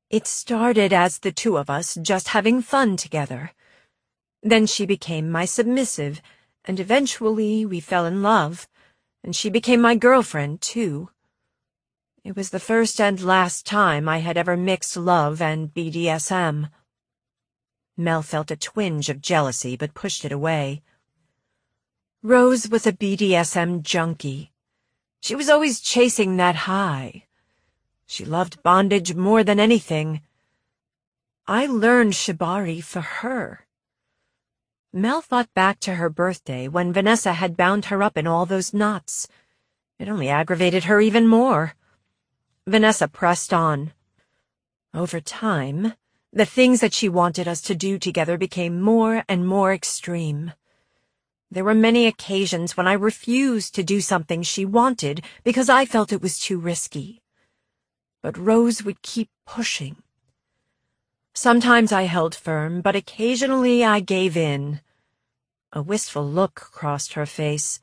It started as the two of us just having fun together. Then she became my submissive, and eventually we fell in love, and she became my girlfriend, too. It was the first and last time I had ever mixed love and BDSM. Mel felt a twinge of jealousy but pushed it away. Rose was a BDSM junkie. She was always chasing that high. She loved bondage more than anything. I learned shibari for her. Mel thought back to her birthday when Vanessa had bound her up in all those knots. It only aggravated her even more. Vanessa pressed on. Over time, the things that she wanted us to do together became more and more extreme. There were many occasions when I refused to do something she wanted because I felt it was too risky. But Rose would keep pushing. Sometimes I held firm, but occasionally I gave in. A wistful look crossed her face.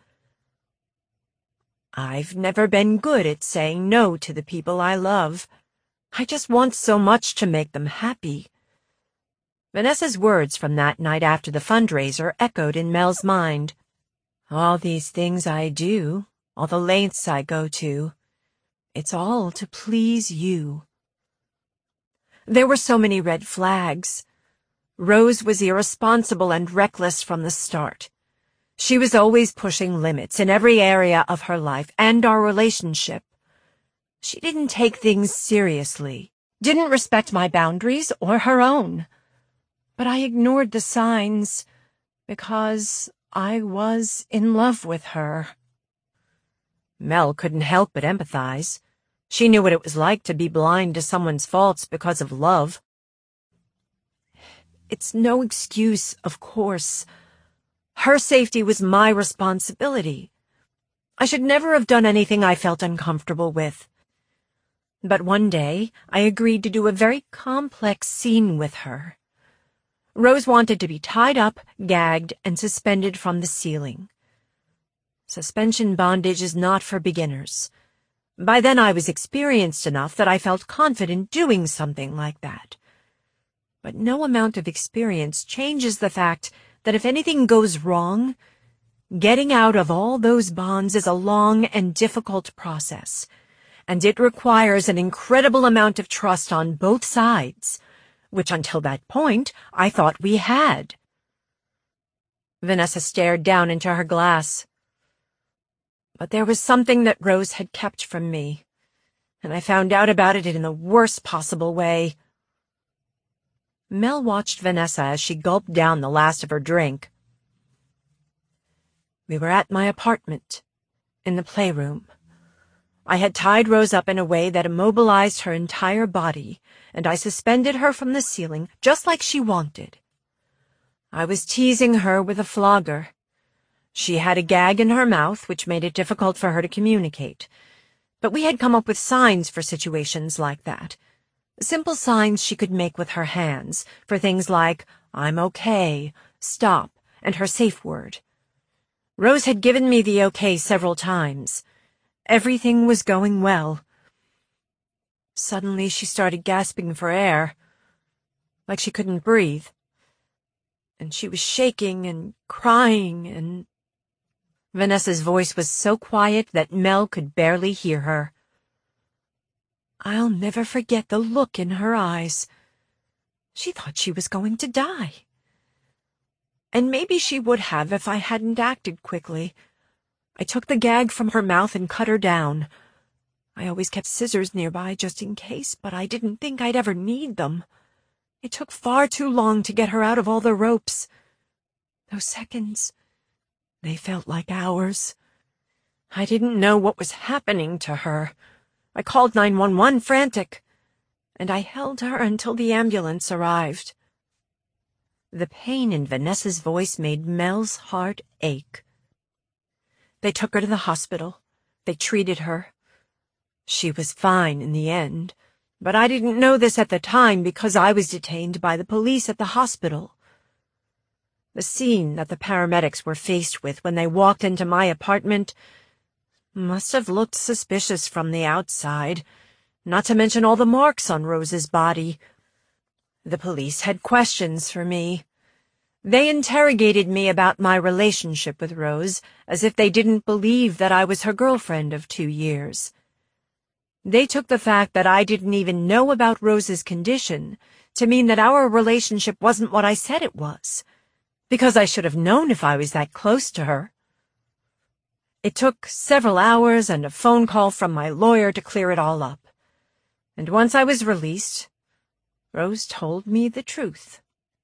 I've never been good at saying no to the people I love. I just want so much to make them happy. Vanessa's words from that night after the fundraiser echoed in Mel's mind. All these things I do, all the lengths I go to, it's all to please you. There were so many red flags. Rose was irresponsible and reckless from the start. She was always pushing limits in every area of her life and our relationship. She didn't take things seriously, didn't respect my boundaries or her own. But I ignored the signs because I was in love with her. Mel couldn't help but empathize. She knew what it was like to be blind to someone's faults because of love. It's no excuse, of course. Her safety was my responsibility. I should never have done anything I felt uncomfortable with. But one day, I agreed to do a very complex scene with her. Rose wanted to be tied up, gagged, and suspended from the ceiling. Suspension bondage is not for beginners. By then I was experienced enough that I felt confident doing something like that. But no amount of experience changes the fact that if anything goes wrong, getting out of all those bonds is a long and difficult process, and it requires an incredible amount of trust on both sides, which until that point I thought we had. Vanessa stared down into her glass. But there was something that Rose had kept from me, and I found out about it in the worst possible way. Mel watched Vanessa as she gulped down the last of her drink. We were at my apartment, in the playroom. I had tied Rose up in a way that immobilized her entire body, and I suspended her from the ceiling just like she wanted. I was teasing her with a flogger. She had a gag in her mouth, which made it difficult for her to communicate. But we had come up with signs for situations like that. Simple signs she could make with her hands, for things like, I'm okay, stop, and her safe word. Rose had given me the okay several times. Everything was going well. Suddenly she started gasping for air, like she couldn't breathe. And she was shaking and crying and... Vanessa's voice was so quiet that Mel could barely hear her. I'll never forget the look in her eyes. She thought she was going to die. And maybe she would have if I hadn't acted quickly. I took the gag from her mouth and cut her down. I always kept scissors nearby just in case, but I didn't think I'd ever need them. It took far too long to get her out of all the ropes. Those seconds, they felt like hours. I didn't know what was happening to her. I called 911 frantic, and I held her until the ambulance arrived. The pain in Vanessa's voice made Mel's heart ache. They took her to the hospital. They treated her. She was fine in the end, but I didn't know this at the time because I was detained by the police at the hospital. The scene that the paramedics were faced with when they walked into my apartment must have looked suspicious from the outside, not to mention all the marks on Rose's body. The police had questions for me. They interrogated me about my relationship with Rose, as if they didn't believe that I was her girlfriend of 2 years. They took the fact that I didn't even know about Rose's condition to mean that our relationship wasn't what I said it was, because I should have known if I was that close to her. It took several hours and a phone call from my lawyer to clear it all up. And once I was released, Rose told me the truth.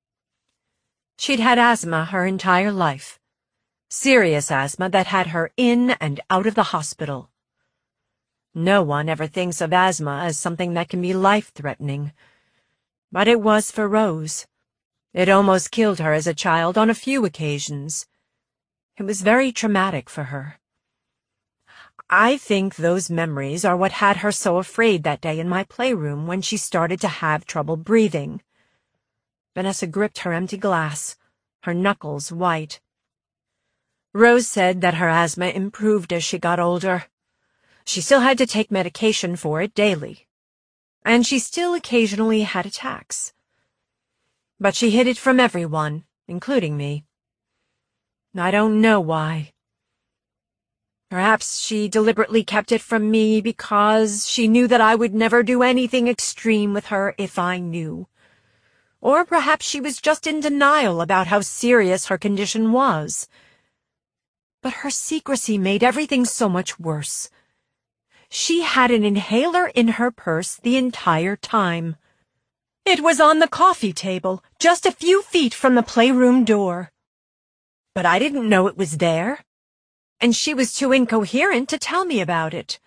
She'd had asthma her entire life. Serious asthma that had her in and out of the hospital. No one ever thinks of asthma as something that can be life-threatening. But it was for Rose. It almost killed her as a child on a few occasions. It was very traumatic for her. I think those memories are what had her so afraid that day in my playroom when she started to have trouble breathing. Vanessa gripped her empty glass, her knuckles white. Rose said that her asthma improved as she got older. She still had to take medication for it daily. And she still occasionally had attacks. But she hid it from everyone, including me. I don't know why. Perhaps she deliberately kept it from me because she knew that I would never do anything extreme with her if I knew. Or perhaps she was just in denial about how serious her condition was. But her secrecy made everything so much worse. She had an inhaler in her purse the entire time. It was on the coffee table, just a few feet from the playroom door. But I didn't know it was there, and she was too incoherent to tell me about it.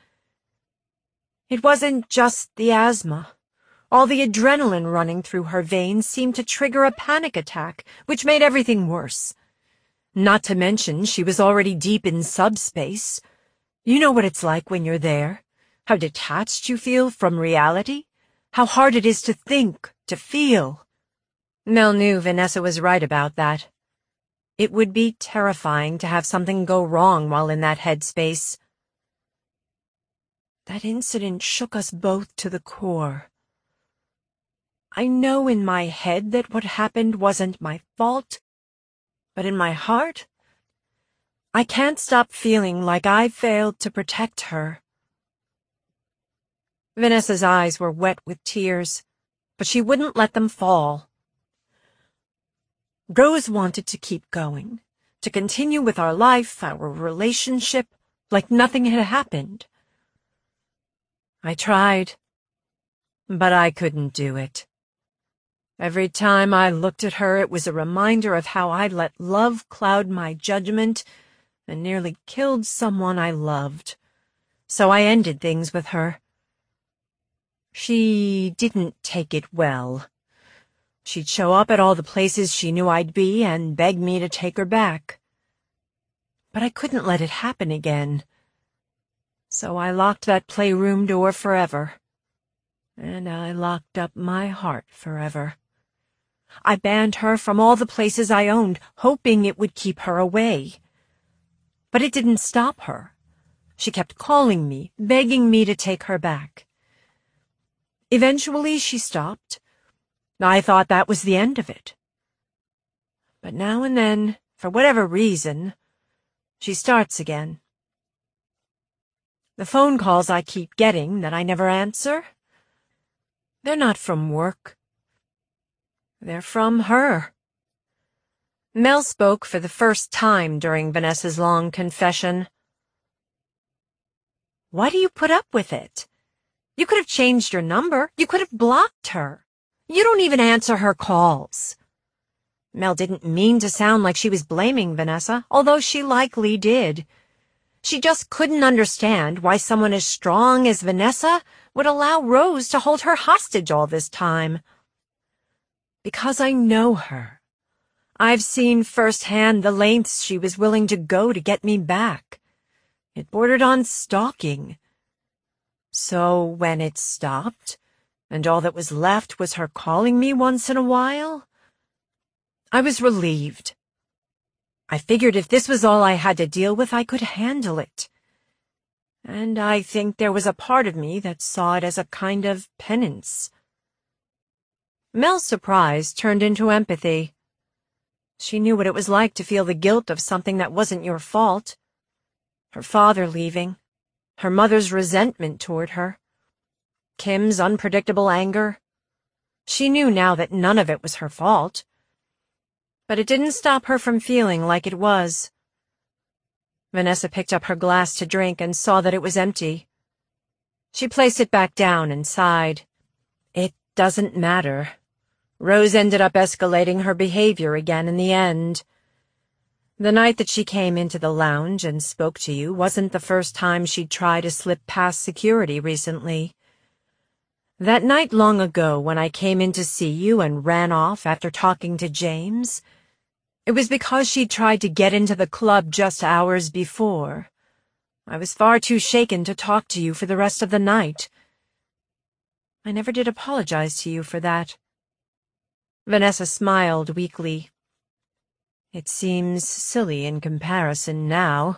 It wasn't just the asthma. All the adrenaline running through her veins seemed to trigger a panic attack, which made everything worse. Not to mention, she was already deep in subspace. You know what it's like when you're there, how detached you feel from reality, how hard it is to think, to feel. Mel knew Vanessa was right about that. It would be terrifying to have something go wrong while in that headspace. That incident shook us both to the core. I know in my head that what happened wasn't my fault, but in my heart, I can't stop feeling like I failed to protect her. Vanessa's eyes were wet with tears, but she wouldn't let them fall. Rose wanted to keep going, to continue with our life, our relationship, like nothing had happened. I tried, but I couldn't do it. Every time I looked at her, it was a reminder of how I'd let love cloud my judgment and nearly killed someone I loved. So I ended things with her. She didn't take it well. She'd show up at all the places she knew I'd be and beg me to take her back. But I couldn't let it happen again. So I locked that playroom door forever. And I locked up my heart forever. I banned her from all the places I owned, hoping it would keep her away. But it didn't stop her. She kept calling me, begging me to take her back. Eventually she stopped. I thought that was the end of it. But now and then, for whatever reason, she starts again. The phone calls I keep getting that I never answer, they're not from work. They're from her. Mel spoke for the first time during Vanessa's long confession. Why do you put up with it? You could have changed your number. You could have blocked her. You don't even answer her calls. Mel didn't mean to sound like she was blaming Vanessa, although she likely did. She just couldn't understand why someone as strong as Vanessa would allow Rose to hold her hostage all this time. Because I know her. I've seen firsthand the lengths she was willing to go to get me back. It bordered on stalking. So when it stopped, and all that was left was her calling me once in a while, I was relieved. I figured if this was all I had to deal with, I could handle it. And I think there was a part of me that saw it as a kind of penance. Mel's surprise turned into empathy. She knew what it was like to feel the guilt of something that wasn't your fault. Her father leaving, her mother's resentment toward her, Kim's unpredictable anger. She knew now that none of it was her fault. But it didn't stop her from feeling like it was. Vanessa picked up her glass to drink and saw that it was empty. She placed it back down and sighed. It doesn't matter. Rose ended up escalating her behavior again in the end. The night that she came into the lounge and spoke to you wasn't the first time she'd tried to slip past security recently. That night long ago when I came in to see you and ran off after talking to James, it was because she'd tried to get into the club just hours before. I was far too shaken to talk to you for the rest of the night. I never did apologize to you for that. Vanessa smiled weakly. It seems silly in comparison now.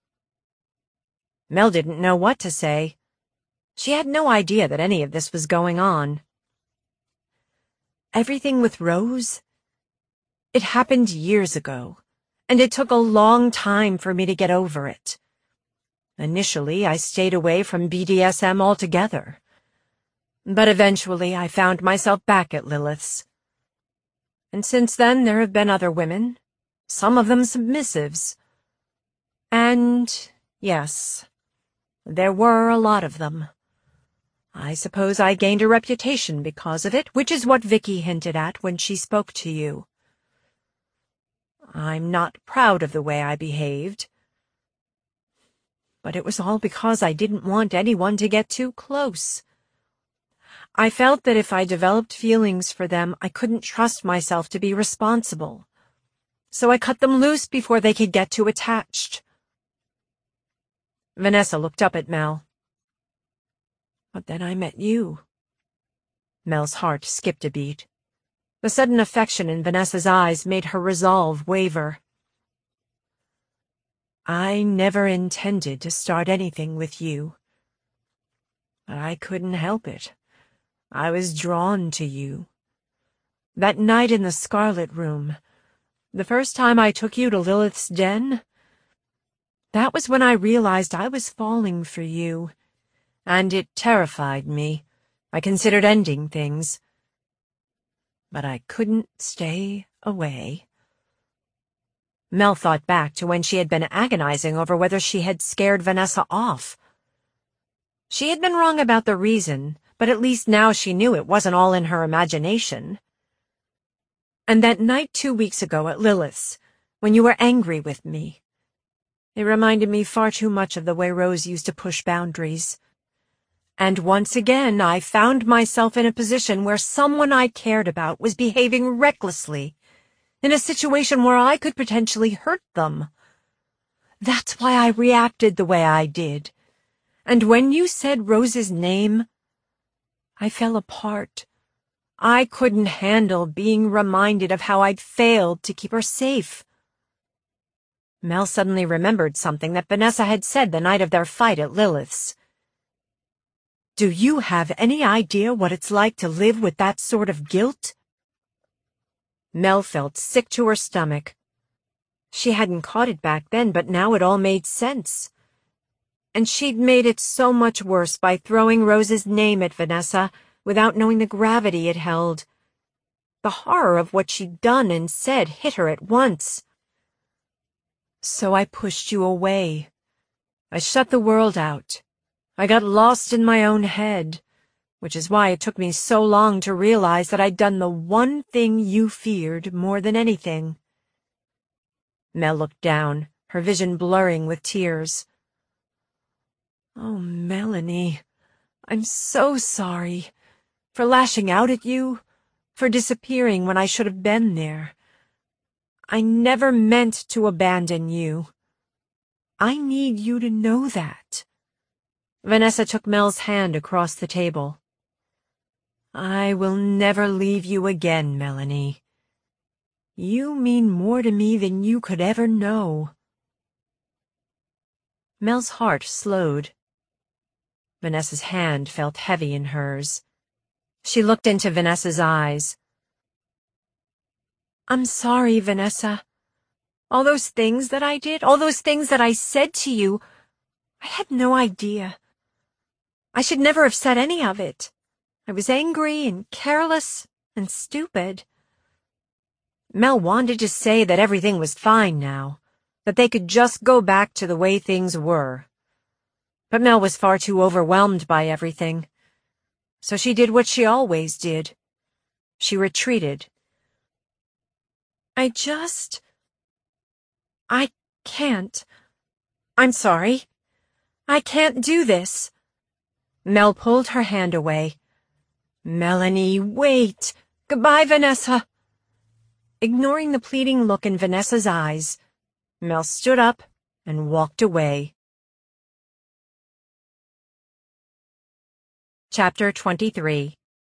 Mel didn't know what to say. She had no idea that any of this was going on. Everything with Rose? It happened years ago, and it took a long time for me to get over it. Initially, I stayed away from BDSM altogether. But eventually, I found myself back at Lilith's. And since then, there have been other women, some of them submissives. And, yes, there were a lot of them. I suppose I gained a reputation because of it, which is what Vicky hinted at when she spoke to you. I'm not proud of the way I behaved. But it was all because I didn't want anyone to get too close. I felt that if I developed feelings for them, I couldn't trust myself to be responsible. So I cut them loose before they could get too attached. Vanessa looked up at Mel. But then I met you. Mel's heart skipped a beat. The sudden affection in Vanessa's eyes made her resolve waver. I never intended to start anything with you. But I couldn't help it. I was drawn to you. That night in the Scarlet Room, the first time I took you to Lilith's den, that was when I realized I was falling for you, and it terrified me. I considered ending things. But I couldn't stay away. Mel thought back to when she had been agonizing over whether she had scared Vanessa off. She had been wrong about the reason, but at least now she knew it wasn't all in her imagination. And that night 2 weeks ago at Lilith's, when you were angry with me, it reminded me far too much of the way Rose used to push boundaries. And once again I found myself in a position where someone I cared about was behaving recklessly, in a situation where I could potentially hurt them. That's why I reacted the way I did. And when you said Rose's name, I fell apart. I couldn't handle being reminded of how I'd failed to keep her safe. Mel suddenly remembered something that Vanessa had said the night of their fight at Lilith's. Do you have any idea what it's like to live with that sort of guilt? Mel felt sick to her stomach. She hadn't caught it back then, but now it all made sense. And she'd made it so much worse by throwing Rose's name at Vanessa without knowing the gravity it held. The horror of what she'd done and said hit her at once. So I pushed you away. I shut the world out. I got lost in my own head, which is why it took me so long to realize that I'd done the one thing you feared more than anything. Mel looked down, her vision blurring with tears. Oh, Melanie, I'm so sorry. For lashing out at you, for disappearing when I should have been there. I never meant to abandon you. I need you to know that. Vanessa took Mel's hand across the table. I will never leave you again, Melanie. You mean more to me than you could ever know. Mel's heart slowed. Vanessa's hand felt heavy in hers. She looked into Vanessa's eyes. I'm sorry, Vanessa. All those things that I did, all those things that I said to you, I had no idea. I should never have said any of it. I was angry and careless and stupid. Mel wanted to say that everything was fine now, that they could just go back to the way things were. But Mel was far too overwhelmed by everything. So she did what she always did. She retreated. I can't. I'm sorry. I can't do this. Mel pulled her hand away. Melanie, wait. Goodbye, Vanessa. Ignoring the pleading look in Vanessa's eyes, Mel stood up and walked away. Chapter 23.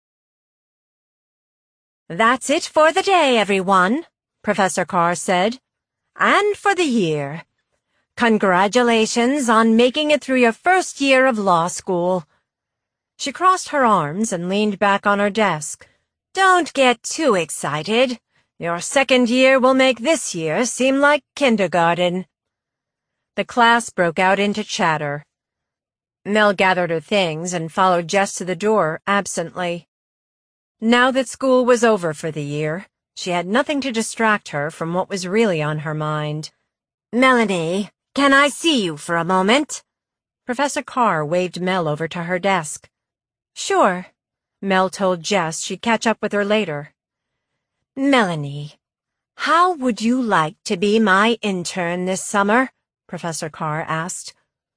That's it for the day, everyone, Professor Carr said. And for the year. Congratulations on making it through your first year of law school. She crossed her arms and leaned back on her desk. Don't get too excited. Your second year will make this year seem like kindergarten. The class broke out into chatter. Mel gathered her things and followed Jess to the door absently. Now that school was over for the year, she had nothing to distract her from what was really on her mind. Melanie, can I see you for a moment? Professor Carr waved Mel over to her desk. Sure, Mel told Jess she'd catch up with her later. Melanie, how would you like to be my intern this summer? Professor Carr asked.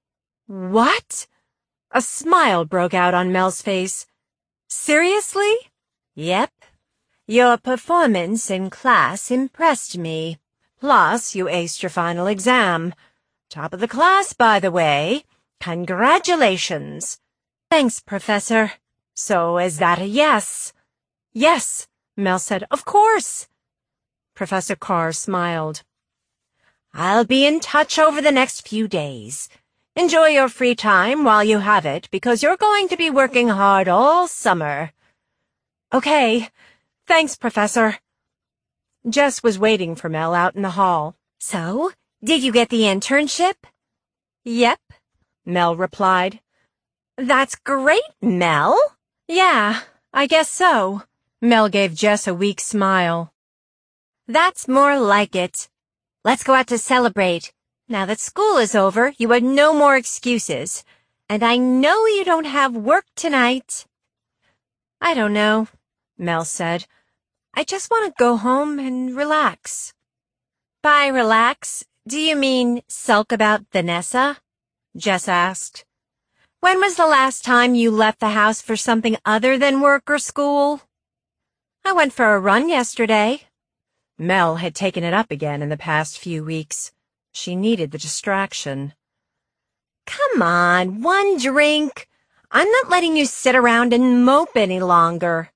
What? A smile broke out on Mel's face. Seriously? Yep. Your performance in class impressed me. Plus, you aced your final exam. Top of the class, by the way. Congratulations. Thanks, Professor. So, is that a yes? Yes, Mel said. Of course. Professor Carr smiled. I'll be in touch over the next few days. Enjoy your free time while you have it, because you're going to be working hard all summer. Okay. Thanks, Professor. Jess was waiting for Mel out in the hall. So, did you get the internship? Yep, Mel replied. That's great, Mel. Yeah, I guess so. Mel gave Jess a weak smile. That's more like it. Let's go out to celebrate. Now that school is over, you have no more excuses. And I know you don't have work tonight. I don't know, Mel said. I just want to go home and relax. By relax, do you mean sulk about Vanessa? Jess asked. When was the last time you left the house for something other than work or school? I went for a run yesterday. Mel had taken it up again in the past few weeks. She needed the distraction. Come on, one drink. I'm not letting you sit around and mope any longer.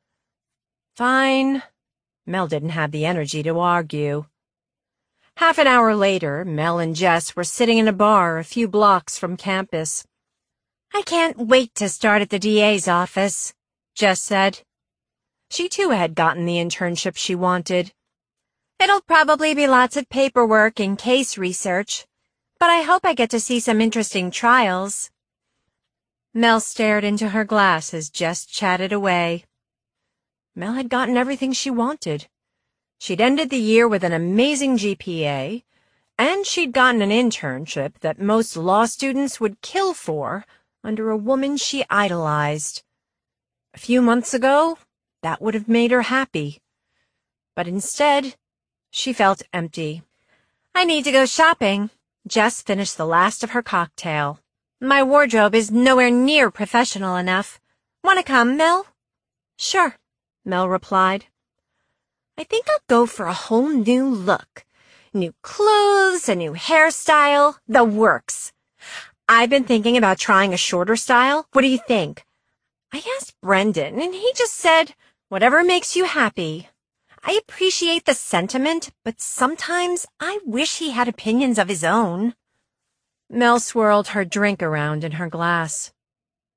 Fine. Mel didn't have the energy to argue. Half an hour later, Mel and Jess were sitting in a bar a few blocks from campus. I can't wait to start at the DA's office, Jess said. She too had gotten the internship she wanted. It'll probably be lots of paperwork and case research, but I hope I get to see some interesting trials. Mel stared into her glass as Jess chatted away. Mel had gotten everything she wanted. She'd ended the year with an amazing GPA, and she'd gotten an internship that most law students would kill for under a woman she idolized. A few months ago, that would have made her happy. But instead, she felt empty. I need to go shopping. Jess finished the last of her cocktail. My wardrobe is nowhere near professional enough. Want to come, Mel? Sure, Mel replied. I think I'll go for a whole new look. New clothes, a new hairstyle, the works. I've been thinking about trying a shorter style. What do you think? I asked Brendan, and he just said, whatever makes you happy. I appreciate the sentiment, but sometimes I wish he had opinions of his own. Mel swirled her drink around in her glass.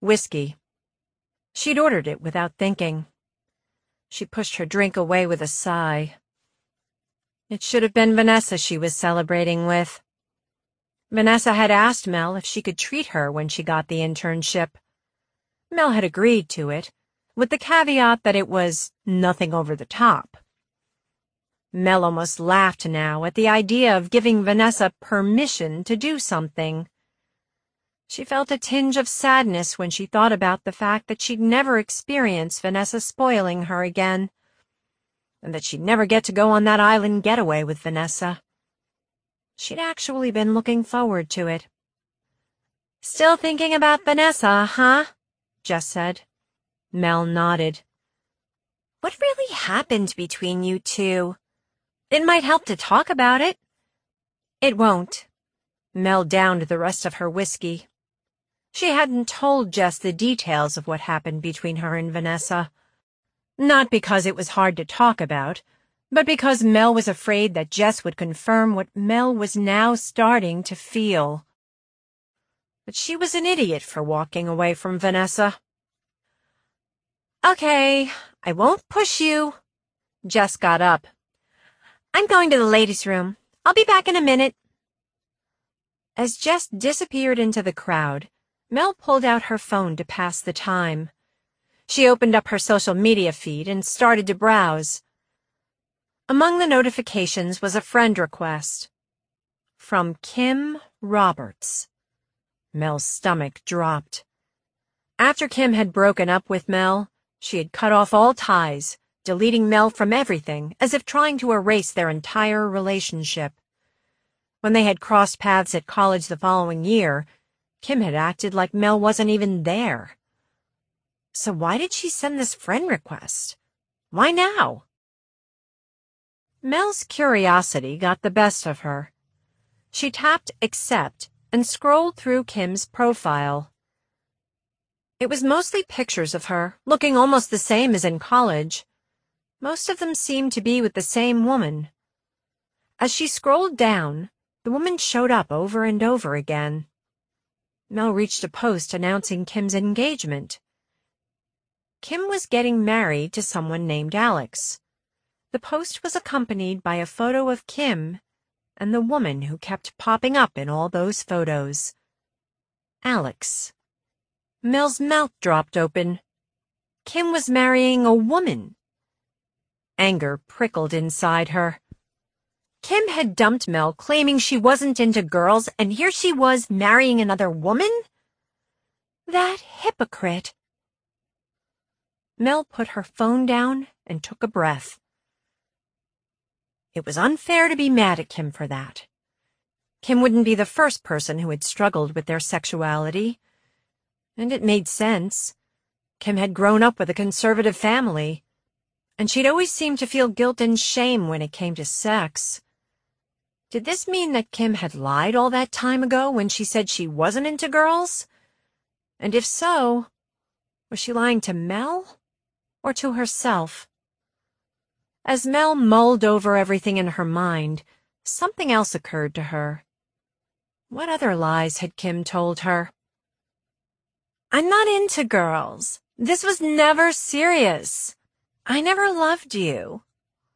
Whiskey. She'd ordered it without thinking. She pushed her drink away with a sigh. It should have been Vanessa she was celebrating with. Vanessa had asked Mel if she could treat her when she got the internship. Mel had agreed to it, with the caveat that it was nothing over the top. Mel almost laughed now at the idea of giving Vanessa permission to do something. She felt a tinge of sadness when she thought about the fact that she'd never experience Vanessa spoiling her again, and that she'd never get to go on that island getaway with Vanessa. She'd actually been looking forward to it. "Still thinking about Vanessa, huh?" Jess said. Mel nodded. "What really happened between you two? It might help to talk about it." "It won't." Mel downed the rest of her whiskey. She hadn't told Jess the details of what happened between her and Vanessa. Not because it was hard to talk about, but because Mel was afraid that Jess would confirm what Mel was now starting to feel. But she was an idiot for walking away from Vanessa. "Okay, I won't push you." Jess got up. "I'm going to the ladies' room. I'll be back in a minute." As Jess disappeared into the crowd, Mel pulled out her phone to pass the time. She opened up her social media feed and started to browse. Among the notifications was a friend request. From Kim Roberts. Mel's stomach dropped. After Kim had broken up with Mel, she had cut off all ties, deleting Mel from everything, as if trying to erase their entire relationship. When they had crossed paths at college the following year, Kim had acted like Mel wasn't even there. So why did she send this friend request? Why now? Mel's curiosity got the best of her. She tapped accept and scrolled through Kim's profile. It was mostly pictures of her, looking almost the same as in college. Most of them seemed to be with the same woman. As she scrolled down, the woman showed up over and over again. Mel reached a post announcing Kim's engagement. Kim was getting married to someone named Alex. The post was accompanied by a photo of Kim and the woman who kept popping up in all those photos. Alex. Mel's mouth dropped open. Kim was marrying a woman. Anger prickled inside her. Kim had dumped Mel, claiming she wasn't into girls, and here she was marrying another woman? That hypocrite. Mel put her phone down and took a breath. It was unfair to be mad at Kim for that. Kim wouldn't be the first person who had struggled with their sexuality. And it made sense. Kim had grown up with a conservative family, and she'd always seemed to feel guilt and shame when it came to sex. Did this mean that Kim had lied all that time ago when she said she wasn't into girls? And if so, was she lying to Mel or to herself? As Mel mulled over everything in her mind, something else occurred to her. What other lies had Kim told her? "I'm not into girls. This was never serious. I never loved you."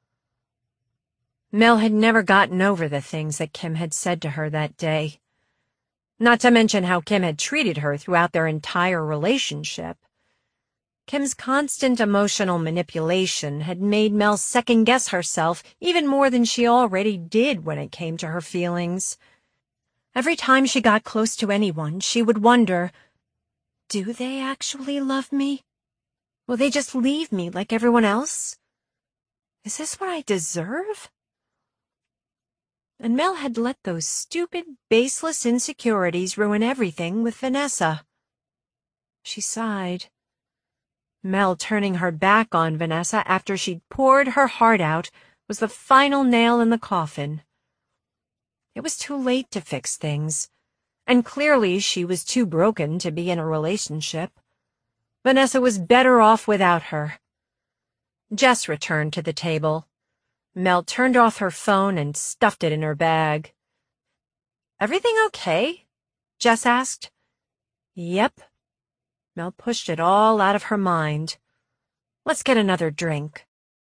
Mel had never gotten over the things that Kim had said to her that day. Not to mention how Kim had treated her throughout their entire relationship. Kim's constant emotional manipulation had made Mel second-guess herself even more than she already did when it came to her feelings. Every time she got close to anyone, she would wonder, do they actually love me? Will they just leave me like everyone else? Is this what I deserve? And Mel had let those stupid, baseless insecurities ruin everything with Vanessa. She sighed. Mel turning her back on Vanessa after she'd poured her heart out was the final nail in the coffin. It was too late to fix things, and clearly she was too broken to be in a relationship. Vanessa was better off without her. Jess returned to the table. Mel turned off her phone and stuffed it in her bag. "Everything okay?" Jess asked. "Yep." Mel pushed it all out of her mind. Let's get another drink.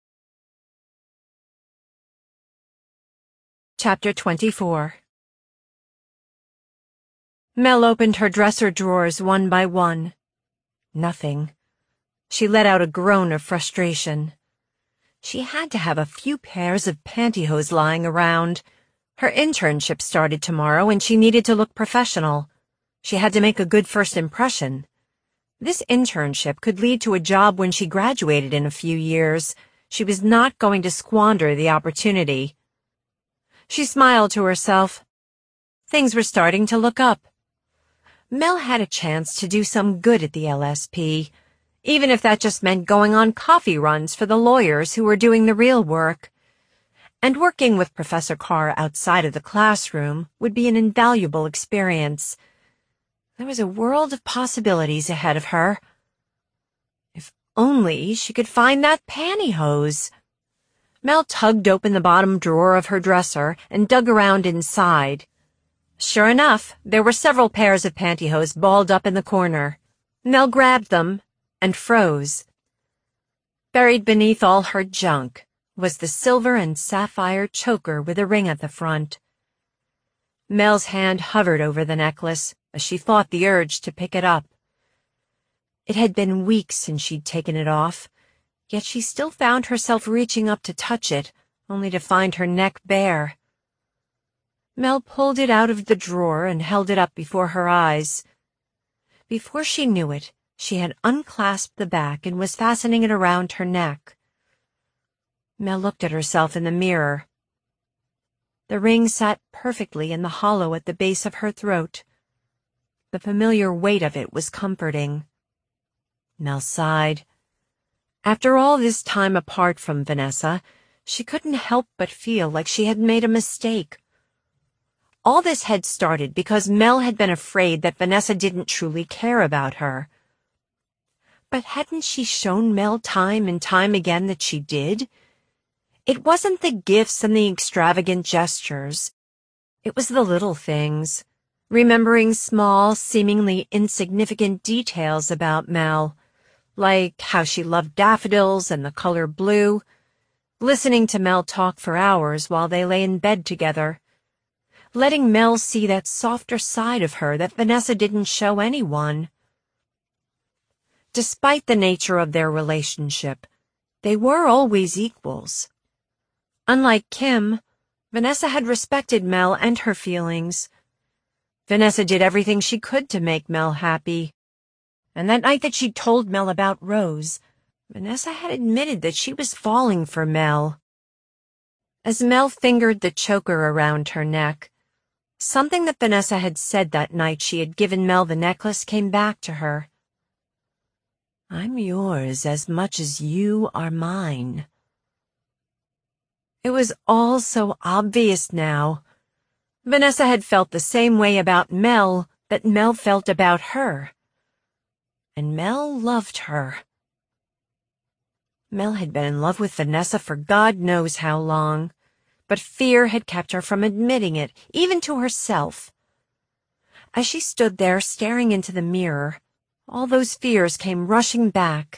Chapter 24. Mel opened her dresser drawers one by one. Nothing. She let out a groan of frustration. She had to have a few pairs of pantyhose lying around. Her internship started tomorrow, and she needed to look professional. She had to make a good first impression. This internship could lead to a job when she graduated in a few years. She was not going to squander the opportunity. She smiled to herself. Things were starting to look up. Mel had a chance to do some good at the LSP, even if that just meant going on coffee runs for the lawyers who were doing the real work. And working with Professor Carr outside of the classroom would be an invaluable experience. There was a world of possibilities ahead of her. If only she could find that pantyhose. Mel tugged open the bottom drawer of her dresser and dug around inside. Sure enough, there were several pairs of pantyhose balled up in the corner. Mel grabbed them and froze. Buried beneath all her junk was the silver and sapphire choker with a ring at the front. Mel's hand hovered over the necklace as she fought the urge to pick it up. It had been weeks since she'd taken it off, yet she still found herself reaching up to touch it, only to find her neck bare. Mel pulled it out of the drawer and held it up before her eyes. Before she knew it, she had unclasped the back and was fastening it around her neck. Mel looked at herself in the mirror. The ring sat perfectly in the hollow at the base of her throat. The familiar weight of it was comforting. Mel sighed. After all this time apart from Vanessa, she couldn't help but feel like she had made a mistake. All this had started because Mel had been afraid that Vanessa didn't truly care about her. But hadn't she shown Mel time and time again that she did? It wasn't the gifts and the extravagant gestures. It was the little things, remembering small, seemingly insignificant details about Mel, like how she loved daffodils and the color blue, listening to Mel talk for hours while they lay in bed together, letting Mel see that softer side of her that Vanessa didn't show anyone. Despite the nature of their relationship, they were always equals. Unlike Kim, Vanessa had respected Mel and her feelings. Vanessa did everything she could to make Mel happy. And that night that she told Mel about Rose, Vanessa had admitted that she was falling for Mel. As Mel fingered the choker around her neck, something that Vanessa had said that night she had given Mel the necklace came back to her. "I'm yours as much as you are mine." It was all so obvious now. Vanessa had felt the same way about Mel that Mel felt about her. And Mel loved her. Mel had been in love with Vanessa for God knows how long, but fear had kept her from admitting it, even to herself. As she stood there staring into the mirror, all those fears came rushing back.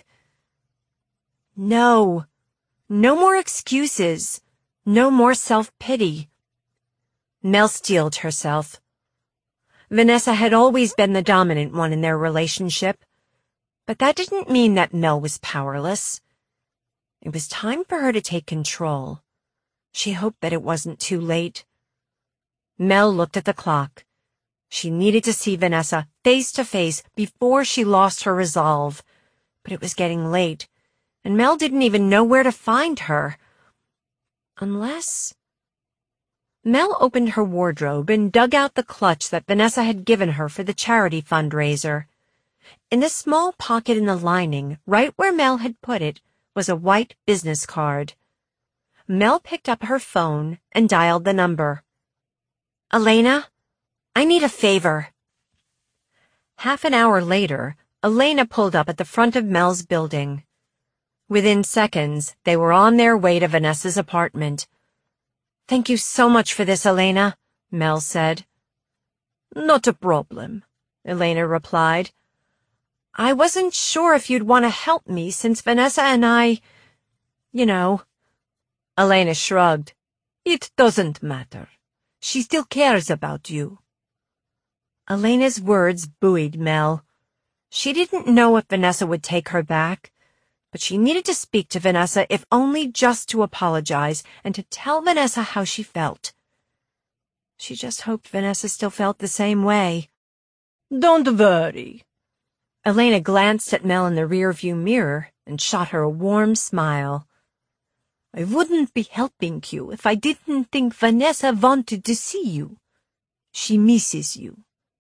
No. No more excuses. No more self-pity. Mel steeled herself. Vanessa had always been the dominant one in their relationship, but that didn't mean that Mel was powerless. It was time for her to take control. She hoped that it wasn't too late. Mel looked at the clock. She needed to see Vanessa face to face before she lost her resolve, but it was getting late, and Mel didn't even know where to find her. Unless... Mel opened her wardrobe and dug out the clutch that Vanessa had given her for the charity fundraiser. In the small pocket in the lining, right where Mel had put it, was a white business card. Mel picked up her phone and dialed the number. "Elena, I need a favor." Half an hour later, Elena pulled up at the front of Mel's building. Within seconds, they were on their way to Vanessa's apartment. "Thank you so much for this, Elena," Mel said. "Not a problem," Elena replied. I wasn't sure if you'd want to help me since Vanessa and I, you know. Elena shrugged. It doesn't matter. She still cares about you. Elena's words buoyed Mel. She didn't know if Vanessa would take her back, but she needed to speak to Vanessa, if only just to apologize and to tell Vanessa how she felt. She just hoped Vanessa still felt the same way. Don't worry. Elena glanced at Mel in the rearview mirror and shot her a warm smile. I wouldn't be helping you if I didn't think Vanessa wanted to see you. She misses you.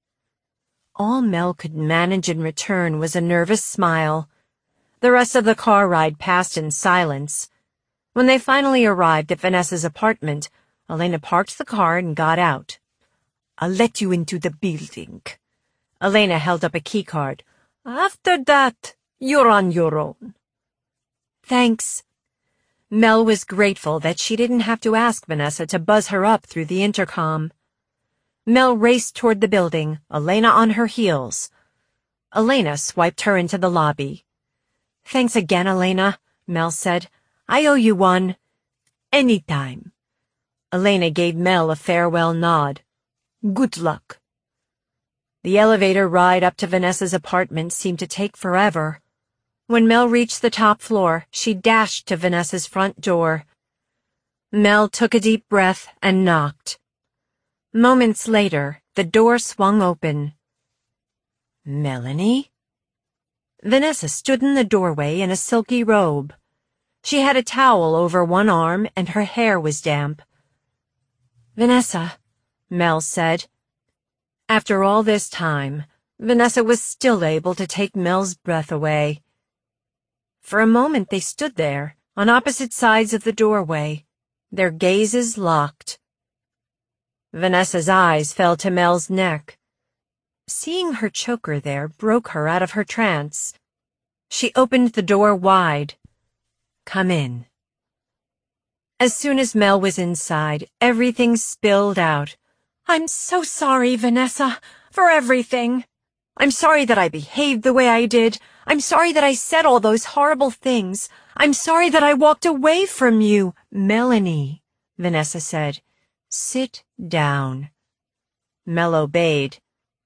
All Mel could manage in return was a nervous smile. The rest of the car ride passed in silence. When they finally arrived at Vanessa's apartment, Elena parked the car and got out. I'll let you into the building. Elena held up a keycard. After that, you're on your own. Thanks. Mel was grateful that she didn't have to ask Vanessa to buzz her up through the intercom. Mel raced toward the building, Elena on her heels. Elena swiped her into the lobby. Thanks again, Elena, Mel said. I owe you one. Anytime. Elena gave Mel a farewell nod. Good luck. The elevator ride up to Vanessa's apartment seemed to take forever. When Mel reached the top floor, she dashed to Vanessa's front door. Mel took a deep breath and knocked. Moments later, the door swung open. Melanie? Vanessa stood in the doorway in a silky robe. She had a towel over one arm and her hair was damp. Vanessa, Mel said. After all this time, Vanessa was still able to take Mel's breath away. For a moment they stood there, on opposite sides of the doorway, their gazes locked. Vanessa's eyes fell to Mel's neck. Seeing her choker there broke her out of her trance. She opened the door wide. Come in. As soon as Mel was inside, everything spilled out. I'm so sorry, Vanessa, for everything. I'm sorry that I behaved the way I did. I'm sorry that I said all those horrible things. I'm sorry that I walked away from you. Melanie, Vanessa said. Sit down. Mel obeyed.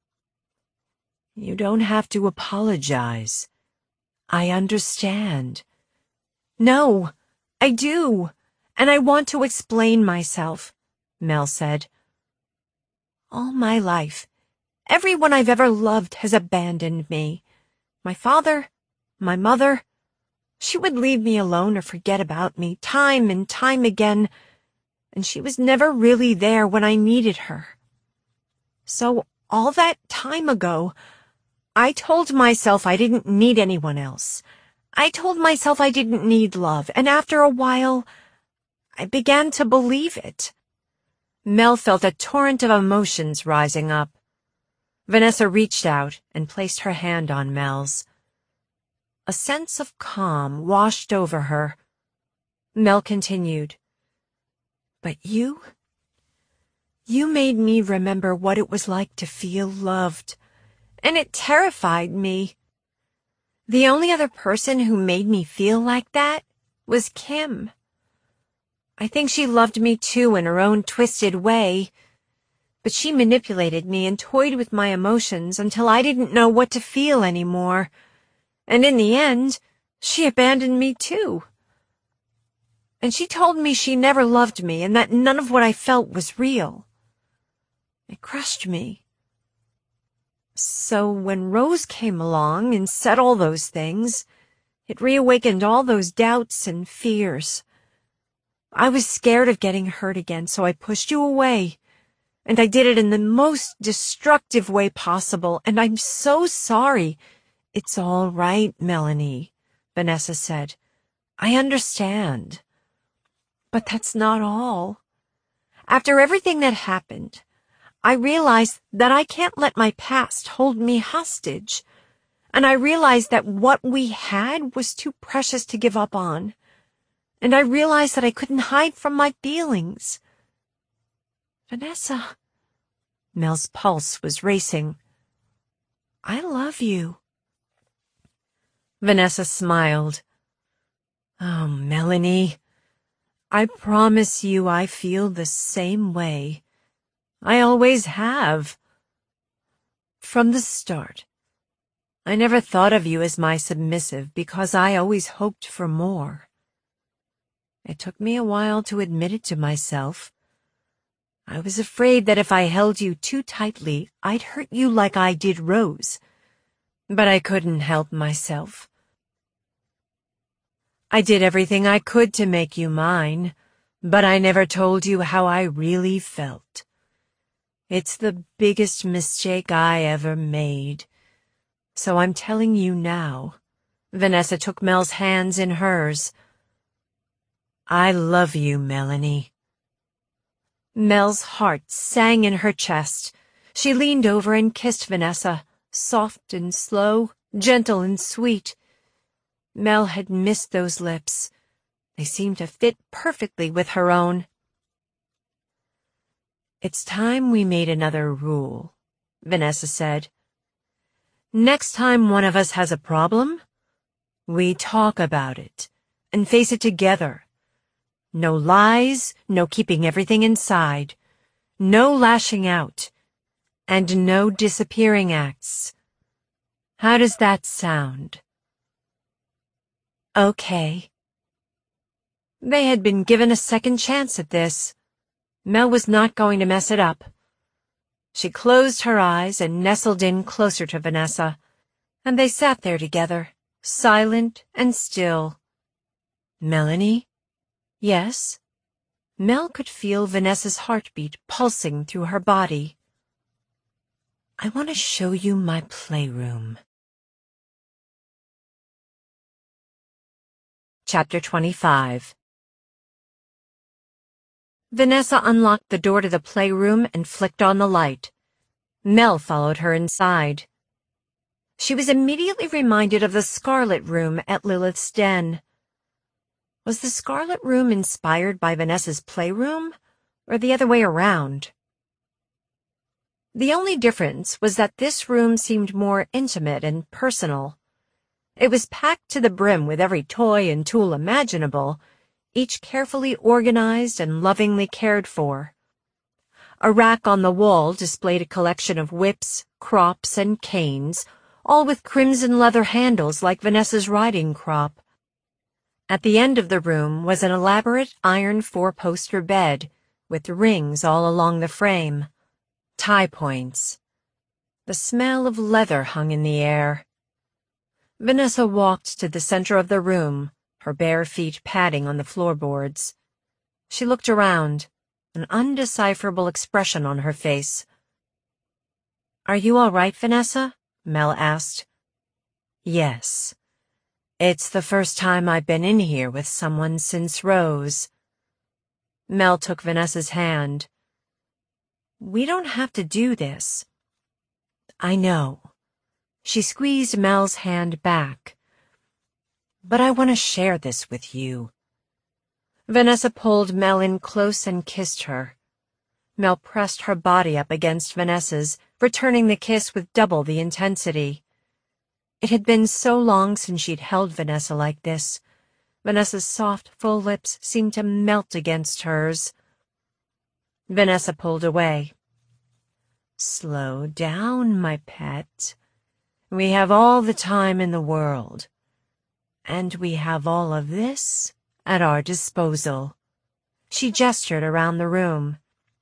You don't have to apologize. I understand. No, I do, and I want to explain myself, Mel said. All my life, everyone I've ever loved has abandoned me. My father, my mother. She would leave me alone or forget about me time and time again, and she was never really there when I needed her. So all that time ago, I told myself I didn't need anyone else. I told myself I didn't need love, and after a while, I began to believe it. Mel felt a torrent of emotions rising up. Vanessa reached out and placed her hand on Mel's. A sense of calm washed over her. Mel continued. But you made me remember what it was like to feel loved, and it terrified me. The only other person who made me feel like that was Kim. I think she loved me too in her own twisted way, but she manipulated me and toyed with my emotions until I didn't know what to feel anymore, and in the end, she abandoned me too. And she told me she never loved me and that none of what I felt was real. It crushed me. So when Rose came along and said all those things, it reawakened all those doubts and fears. I was scared of getting hurt again, so I pushed you away. And I did it in the most destructive way possible, and I'm so sorry. It's all right, Melanie, Vanessa said. I understand. But that's not all. After everything that happened, I realized that I can't let my past hold me hostage. And I realized that what we had was too precious to give up on. And I realized that I couldn't hide from my feelings. Vanessa. Mel's pulse was racing. I love you. Vanessa smiled. Oh, Melanie, I promise you I feel the same way. I always have. From the start. I never thought of you as my submissive because I always hoped for more. It took me a while to admit it to myself. I was afraid that if I held you too tightly, I'd hurt you like I did Rose. But I couldn't help myself. I did everything I could to make you mine, but I never told you how I really felt. It's the biggest mistake I ever made. So I'm telling you now. Vanessa took Mel's hands in hers. I love you, Melanie. Mel's heart sang in her chest. She leaned over and kissed Vanessa, soft and slow, gentle and sweet. Mel had missed those lips. They seemed to fit perfectly with her own. It's time we made another rule, Vanessa said. Next time one of us has a problem, we talk about it and face it together. No lies, no keeping everything inside, no lashing out, and no disappearing acts. How does that sound? Okay. They had been given a second chance at this. Mel was not going to mess it up. She closed her eyes and nestled in closer to Vanessa, and they sat there together, silent and still. Melanie? Yes? Mel could feel Vanessa's heartbeat pulsing through her body. I want to show you my playroom. Chapter 25. Vanessa unlocked the door to the playroom and flicked on the light. Mel followed her inside. She was immediately reminded of the Scarlet Room at Lilith's den. Was the Scarlet Room inspired by Vanessa's playroom, or the other way around? The only difference was that this room seemed more intimate and personal. It was packed to the brim with every toy and tool imaginable, each carefully organized and lovingly cared for. A rack on the wall displayed a collection of whips, crops, and canes, all with crimson leather handles like Vanessa's riding crop. At the end of the room was an elaborate iron four-poster bed, with rings all along the frame. Tie points. The smell of leather hung in the air. Vanessa walked to the center of the room, her bare feet padding on the floorboards. She looked around, an undecipherable expression on her face. Are you all right, Vanessa? Mel asked. Yes. It's the first time I've been in here with someone since Rose. Mel took Vanessa's hand. We don't have to do this. I know. She squeezed Mel's hand back. But I want to share this with you. Vanessa pulled Mel in close and kissed her. Mel pressed her body up against Vanessa's, returning the kiss with double the intensity. It had been so long since she'd held Vanessa like this. Vanessa's soft, full lips seemed to melt against hers. Vanessa pulled away. Slow down, my pet. We have all the time in the world. And we have all of this at our disposal. She gestured around the room.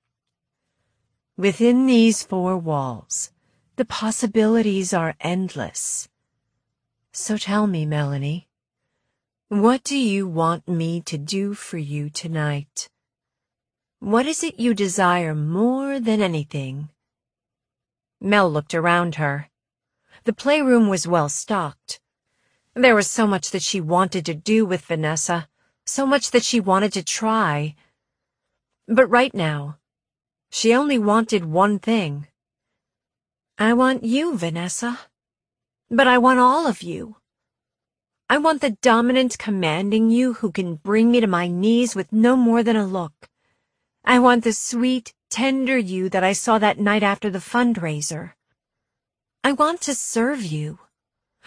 Within these four walls, the possibilities are endless. So tell me, Melanie, what do you want me to do for you tonight? What is it you desire more than anything? Mel looked around her. The playroom was well stocked. There was so much that she wanted to do with Vanessa, so much that she wanted to try. But right now, she only wanted one thing. I want you, Vanessa. But I want all of you. I want the dominant, commanding you who can bring me to my knees with no more than a look. I want the sweet, tender you that I saw that night after the fundraiser. I want to serve you.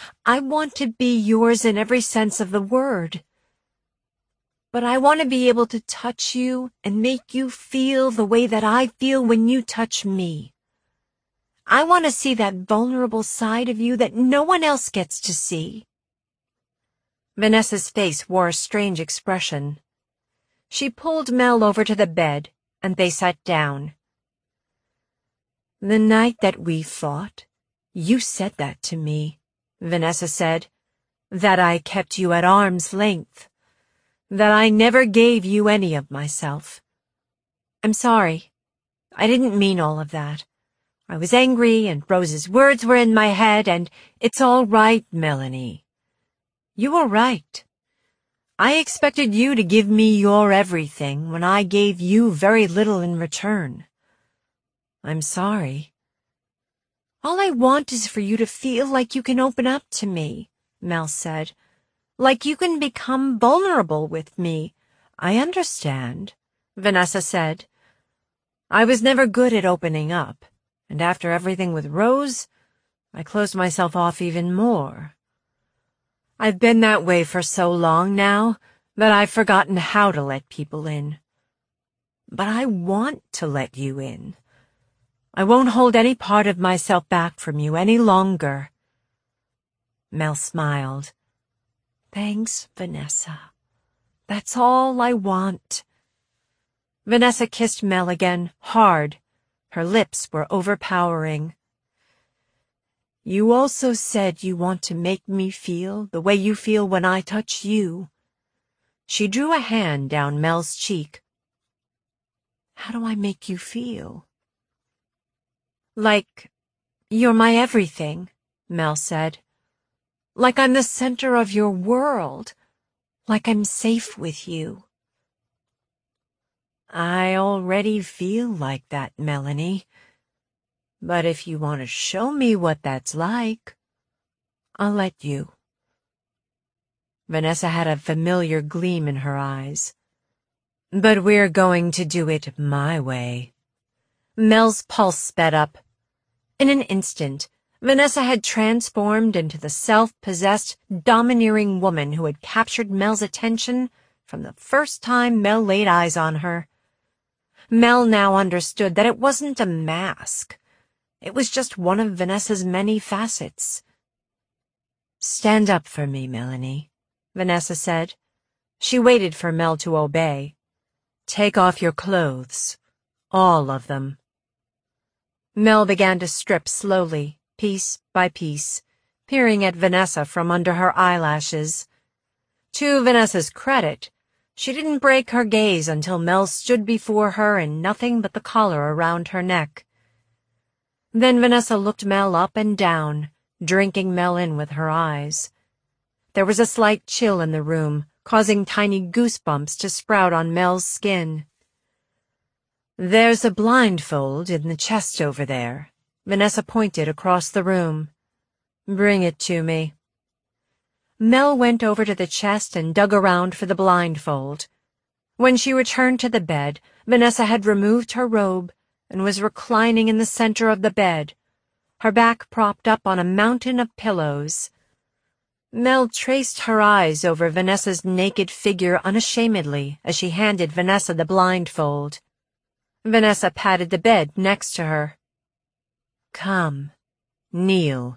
I want to be yours in every sense of the word. But I want to be able to touch you and make you feel the way that I feel when you touch me. I want to see that vulnerable side of you that no one else gets to see." Vanessa's face wore a strange expression. She pulled Mel over to the bed, and they sat down. "The night that we fought, you said that to me," Vanessa said, "that I kept you at arm's length, that I never gave you any of myself. I'm sorry. I didn't mean all of that. I was angry, and Rose's words were in my head, and it's all right, Melanie. You were right. I expected you to give me your everything when I gave you very little in return. I'm sorry. All I want is for you to feel like you can open up to me," Mel said. "Like you can become vulnerable with me." "I understand," Vanessa said. "I was never good at opening up, and after everything with Rose, I closed myself off even more. I've been that way for so long now that I've forgotten how to let people in. But I want to let you in. I won't hold any part of myself back from you any longer." Mel smiled. "Thanks, Vanessa. That's all I want." Vanessa kissed Mel again, hard. Her lips were overpowering. "You also said you want to make me feel the way you feel when I touch you." She drew a hand down Mel's cheek. "How do I make you feel?" "Like you're my everything," Mel said. "Like I'm the center of your world. Like I'm safe with you." "I already feel like that, Melanie. But if you want to show me what that's like, I'll let you." Vanessa had a familiar gleam in her eyes. "But we're going to do it my way." Mel's pulse sped up. In an instant, Vanessa had transformed into the self-possessed, domineering woman who had captured Mel's attention from the first time Mel laid eyes on her. Mel now understood that it wasn't a mask. It was just one of Vanessa's many facets. "Stand up for me, Melanie," Vanessa said. She waited for Mel to obey. "Take off your clothes. All of them." Mel began to strip slowly, piece by piece, peering at Vanessa from under her eyelashes. To Vanessa's credit, she didn't break her gaze until Mel stood before her in nothing but the collar around her neck. Then Vanessa looked Mel up and down, drinking Mel in with her eyes. There was a slight chill in the room, causing tiny goosebumps to sprout on Mel's skin. "There's a blindfold in the chest over there." Vanessa pointed across the room. "Bring it to me." Mel went over to the chest and dug around for the blindfold. When she returned to the bed, Vanessa had removed her robe and was reclining in the center of the bed, her back propped up on a mountain of pillows. Mel traced her eyes over Vanessa's naked figure unashamedly as she handed Vanessa the blindfold. Vanessa patted the bed next to her. "Come, kneel."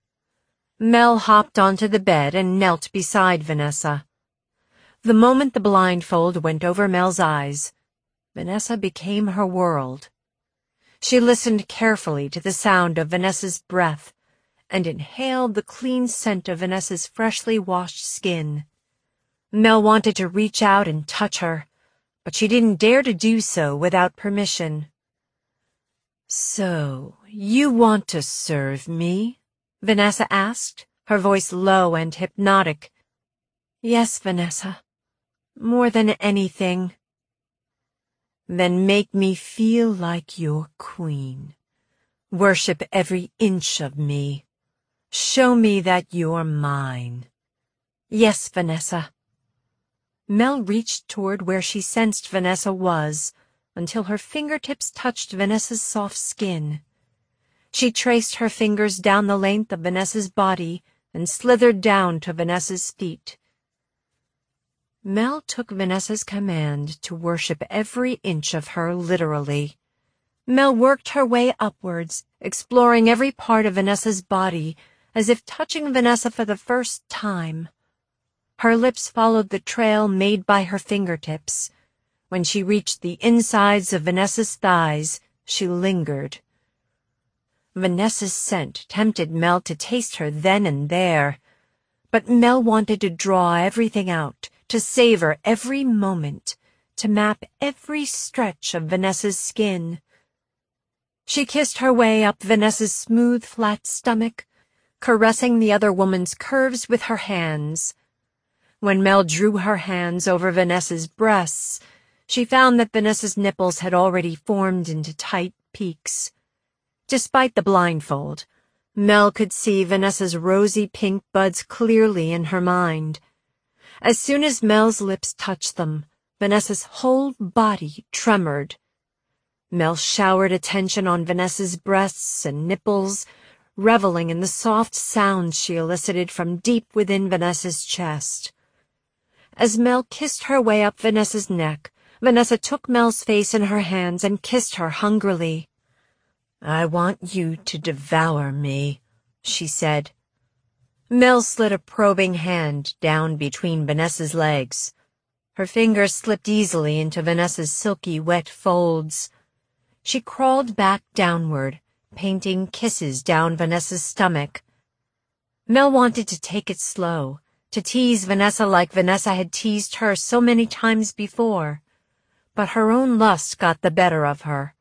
Mel hopped onto the bed and knelt beside Vanessa. The moment the blindfold went over Mel's eyes, Vanessa became her world. She listened carefully to the sound of Vanessa's breath and inhaled the clean scent of Vanessa's freshly washed skin. Mel wanted to reach out and touch her, but she didn't dare to do so without permission. "So, you want to serve me?" Vanessa asked, her voice low and hypnotic. "Yes, Vanessa. More than anything." "Then make me feel like your queen. Worship every inch of me. Show me that you're mine." "Yes, Vanessa." Mel reached toward where she sensed Vanessa was, until her fingertips touched Vanessa's soft skin. She traced her fingers down the length of Vanessa's body and slithered down to Vanessa's feet. Mel took Vanessa's command to worship every inch of her literally. Mel worked her way upwards, exploring every part of Vanessa's body, as if touching Vanessa for the first time. Her lips followed the trail made by her fingertips. When she reached the insides of Vanessa's thighs, she lingered. Vanessa's scent tempted Mel to taste her then and there, but Mel wanted to draw everything out, to savor every moment, to map every stretch of Vanessa's skin. She kissed her way up Vanessa's smooth, flat stomach, caressing the other woman's curves with her hands. When Mel drew her hands over Vanessa's breasts, she found that Vanessa's nipples had already formed into tight peaks. Despite the blindfold, Mel could see Vanessa's rosy pink buds clearly in her mind. As soon as Mel's lips touched them, Vanessa's whole body tremored. Mel showered attention on Vanessa's breasts and nipples, reveling in the soft sounds she elicited from deep within Vanessa's chest. As Mel kissed her way up Vanessa's neck, Vanessa took Mel's face in her hands and kissed her hungrily. "I want you to devour me," she said. Mel slid a probing hand down between Vanessa's legs. Her fingers slipped easily into Vanessa's silky, wet folds. She crawled back downward, painting kisses down Vanessa's stomach. Mel wanted to take it slow, to tease Vanessa like Vanessa had teased her so many times before, but her own lust got the better of her.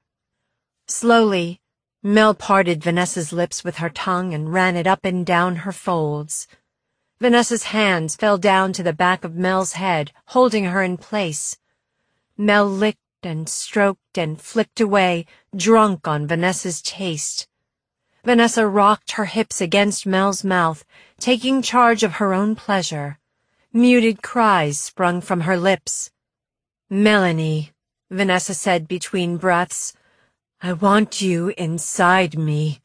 Slowly, Mel parted Vanessa's lips with her tongue and ran it up and down her folds. Vanessa's hands fell down to the back of Mel's head, holding her in place. Mel licked and stroked and flicked away, drunk on Vanessa's taste. Vanessa rocked her hips against Mel's mouth, taking charge of her own pleasure. Muted cries sprung from her lips. "Melanie," Vanessa said between breaths, "I want you inside me."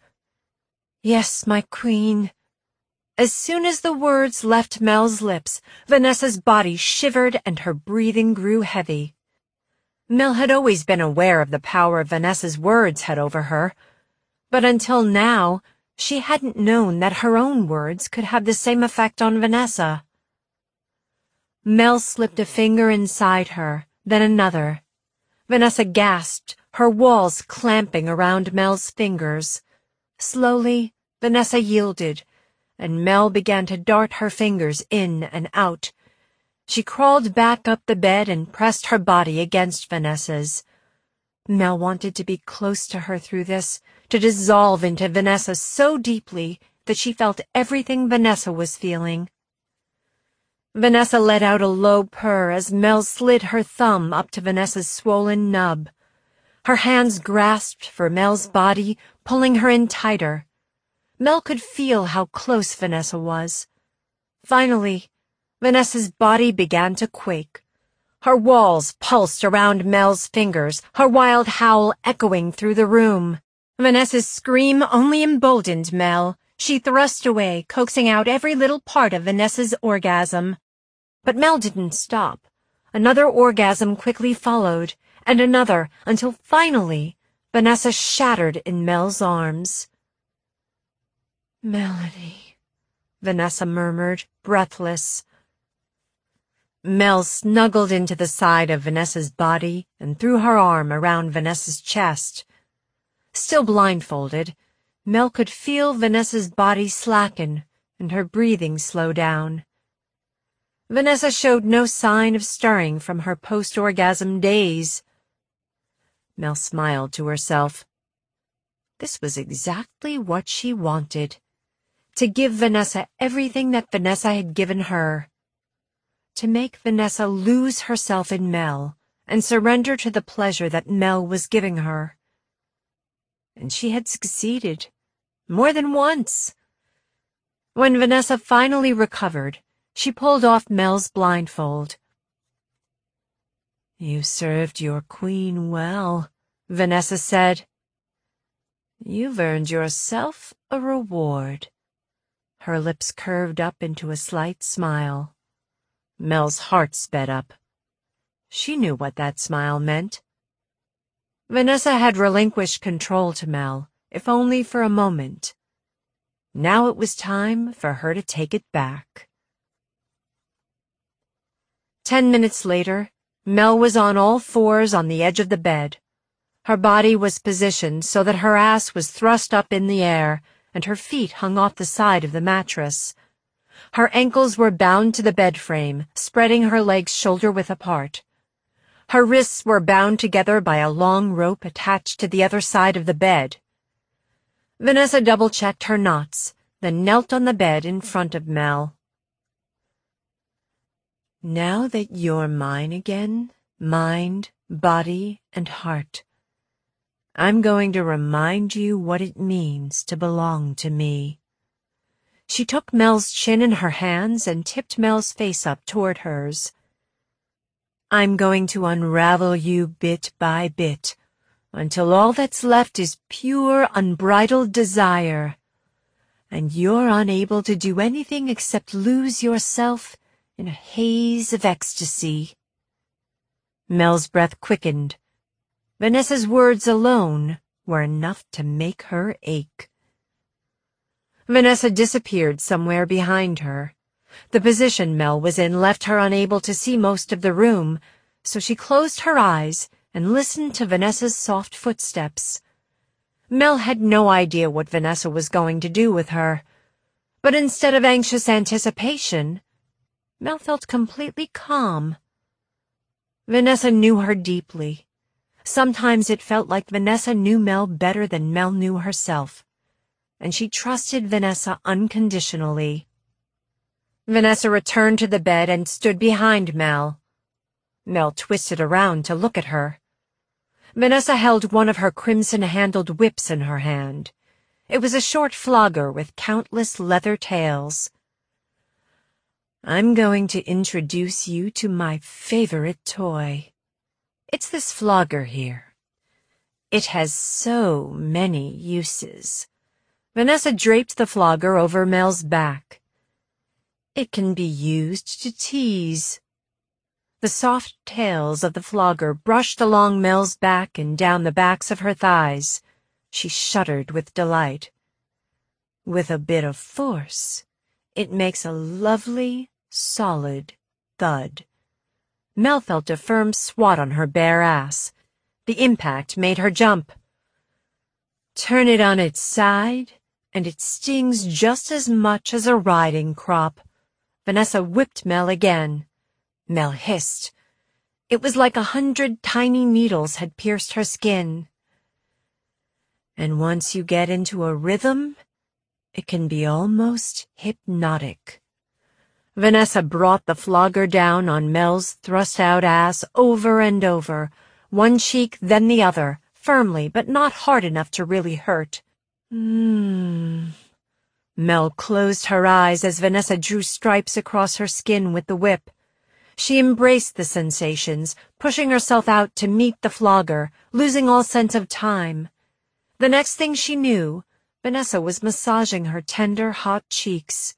"Yes, my queen." As soon as the words left Mel's lips, Vanessa's body shivered and her breathing grew heavy. Mel had always been aware of the power Vanessa's words had over her, but until now, she hadn't known that her own words could have the same effect on Vanessa. Mel slipped a finger inside her, then another. Vanessa gasped, her walls clamping around Mel's fingers. Slowly, Vanessa yielded, and Mel began to dart her fingers in and out. She crawled back up the bed and pressed her body against Vanessa's. Mel wanted to be close to her through this, to dissolve into Vanessa so deeply that she felt everything Vanessa was feeling. Vanessa let out a low purr as Mel slid her thumb up to Vanessa's swollen nub. Her hands grasped for Mel's body, pulling her in tighter. Mel could feel how close Vanessa was. Finally, Vanessa's body began to quake. Her walls pulsed around Mel's fingers, her wild howl echoing through the room. Vanessa's scream only emboldened Mel. She thrust away, coaxing out every little part of Vanessa's orgasm. But Mel didn't stop. Another orgasm quickly followed, and another, until finally, Vanessa shattered in Mel's arms. "Melanie," Vanessa murmured, breathless. Mel snuggled into the side of Vanessa's body and threw her arm around Vanessa's chest. Still blindfolded, Mel could feel Vanessa's body slacken and her breathing slow down. Vanessa showed no sign of stirring from her post-orgasm daze. Mel smiled to herself. This was exactly what she wanted. To give Vanessa everything that Vanessa had given her. To make Vanessa lose herself in Mel and surrender to the pleasure that Mel was giving her. And she had succeeded, more than once. When Vanessa finally recovered, she pulled off Mel's blindfold. "You served your queen well," Vanessa said. "You've earned yourself a reward." Her lips curved up into a slight smile. Mel's heart sped up. She knew what that smile meant. Vanessa had relinquished control to Mel, if only for a moment. Now it was time for her to take it back. 10 minutes later, Mel was on all fours on the edge of the bed. Her body was positioned so that her ass was thrust up in the air and her feet hung off the side of the mattress. Her ankles were bound to the bed frame, spreading her legs shoulder-width apart. Her wrists were bound together by a long rope attached to the other side of the bed. Vanessa double-checked her knots, then knelt on the bed in front of Mel. Now that you're mine again, mind, body, and heart, I'm going to remind you what it means to belong to me. She took Mel's chin in her hands and tipped Mel's face up toward hers. I'm going to unravel you bit by bit, until all that's left is pure, unbridled desire, and you're unable to do anything except lose yourself in a haze of ecstasy. Mel's breath quickened. Vanessa's words alone were enough to make her ache. Vanessa disappeared somewhere behind her. The position Mel was in left her unable to see most of the room, so she closed her eyes and listened to Vanessa's soft footsteps. Mel had no idea what Vanessa was going to do with her, but instead of anxious anticipation, Mel felt completely calm. Vanessa knew her deeply. Sometimes it felt like Vanessa knew Mel better than Mel knew herself, and she trusted Vanessa unconditionally. Vanessa returned to the bed and stood behind Mel. Mel twisted around to look at her. Vanessa held one of her crimson-handled whips in her hand. It was a short flogger with countless leather tails. I'm going to introduce you to my favorite toy. It's this flogger here. It has so many uses. Vanessa draped the flogger over Mel's back. It can be used to tease. The soft tails of the flogger brushed along Mel's back and down the backs of her thighs. She shuddered with delight. With a bit of force, it makes a lovely, solid thud. Mel felt a firm swat on her bare ass. The impact made her jump. Turn it on its side, and it stings just as much as a riding crop. Vanessa whipped Mel again. Mel hissed. It was like 100 tiny needles had pierced her skin. And once you get into a rhythm, it can be almost hypnotic. Vanessa brought the flogger down on Mel's thrust-out ass over and over, one cheek then the other, firmly but not hard enough to really hurt. Mel closed her eyes as Vanessa drew stripes across her skin with the whip. She embraced the sensations, pushing herself out to meet the flogger, losing all sense of time. The next thing she knew, Vanessa was massaging her tender, hot cheeks.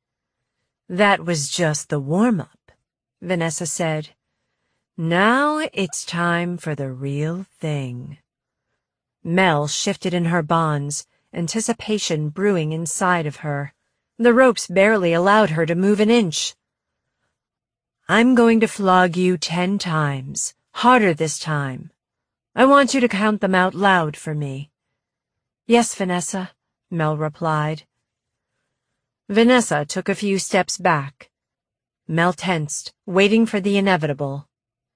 That was just the warm-up, Vanessa said. Now it's time for the real thing. Mel shifted in her bonds, anticipation brewing inside of her. The ropes barely allowed her to move an inch. I'm going to flog you 10 times, harder this time. I want you to count them out loud for me. Yes, Vanessa, Mel replied. Vanessa took a few steps back. Mel tensed, waiting for the inevitable.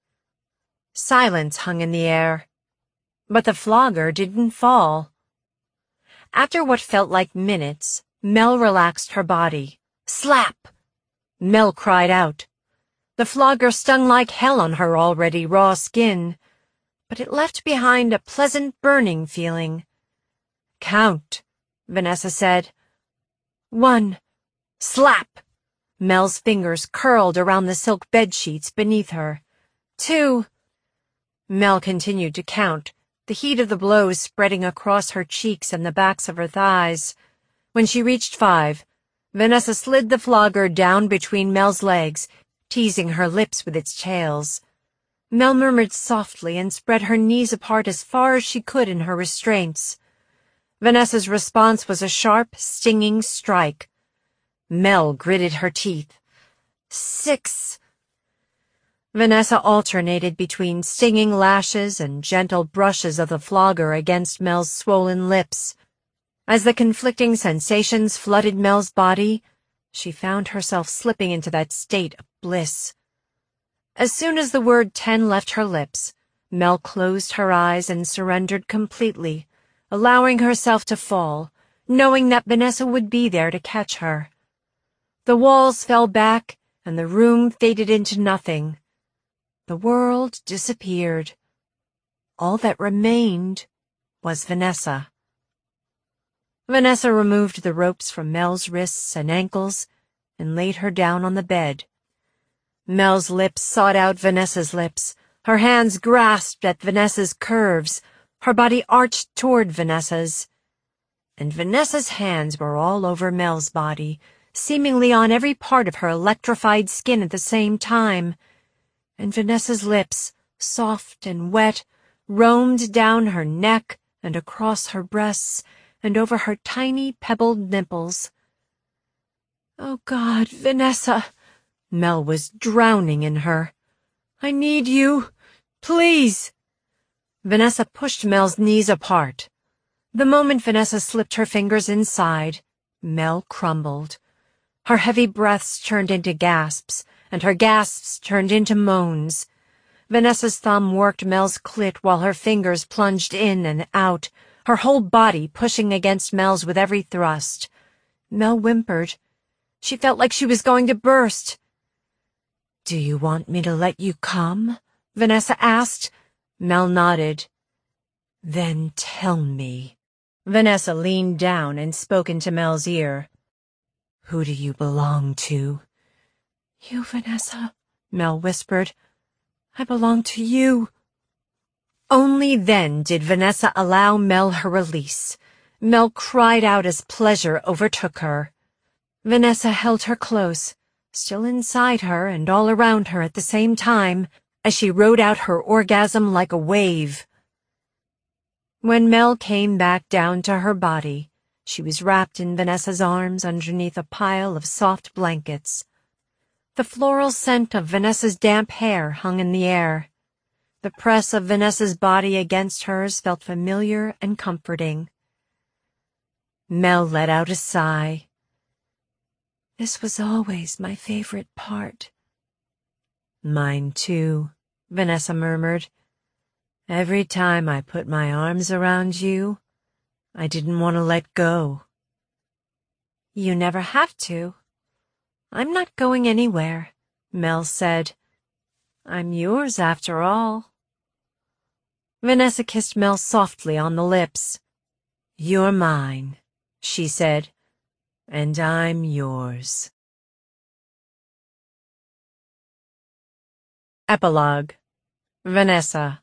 Silence hung in the air, but the flogger didn't fall. After what felt like minutes, Mel relaxed her body. Slap! Mel cried out. The flogger stung like hell on her already raw skin, but it left behind a pleasant burning feeling. Count, Vanessa said. 1. Slap! Mel's fingers curled around the silk bedsheets beneath her. 2. Mel continued to count, the heat of the blows spreading across her cheeks and the backs of her thighs. When she reached 5, Vanessa slid the flogger down between Mel's legs, teasing her lips with its tails. Mel murmured softly and spread her knees apart as far as she could in her restraints. Vanessa's response was a sharp, stinging strike. Mel gritted her teeth. 6. Vanessa alternated between stinging lashes and gentle brushes of the flogger against Mel's swollen lips. As the conflicting sensations flooded Mel's body, she found herself slipping into that state of bliss. As soon as the word 10 left her lips, Mel closed her eyes and surrendered completely, allowing herself to fall, knowing that Vanessa would be there to catch her. The walls fell back, and the room faded into nothing. The world disappeared. All that remained was Vanessa. Vanessa removed the ropes from Mel's wrists and ankles and laid her down on the bed. Mel's lips sought out Vanessa's lips. Her hands grasped at Vanessa's curves. Her body arched toward Vanessa's. And Vanessa's hands were all over Mel's body, seemingly on every part of her electrified skin at the same time. And Vanessa's lips, soft and wet, roamed down her neck and across her breasts and over her tiny pebbled nipples. Oh God, Vanessa! Mel was drowning in her. I need you. Please! Vanessa pushed Mel's knees apart. The moment Vanessa slipped her fingers inside, Mel crumbled. Her heavy breaths turned into gasps, and her gasps turned into moans. Vanessa's thumb worked Mel's clit while her fingers plunged in and out, her whole body pushing against Mel's with every thrust. Mel whimpered. She felt like she was going to burst. Do you want me to let you come? Vanessa asked. Mel nodded. Then tell me. Vanessa leaned down and spoke into Mel's ear. Who do you belong to? You, Vanessa, Mel whispered. I belong to you. Only then did Vanessa allow Mel her release. Mel cried out as pleasure overtook her. Vanessa held her close, still inside her and all around her at the same time, as she rode out her orgasm like a wave. When Mel came back down to her body, she was wrapped in Vanessa's arms underneath a pile of soft blankets. The floral scent of Vanessa's damp hair hung in the air. The press of Vanessa's body against hers felt familiar and comforting. Mel let out a sigh. This was always my favorite part. Mine too, Vanessa murmured. Every time I put my arms around you, I didn't want to let go. You never have to. I'm not going anywhere, Mel said. I'm yours after all. Vanessa kissed Mel softly on the lips. You're mine, she said, and I'm yours. Epilogue. Vanessa.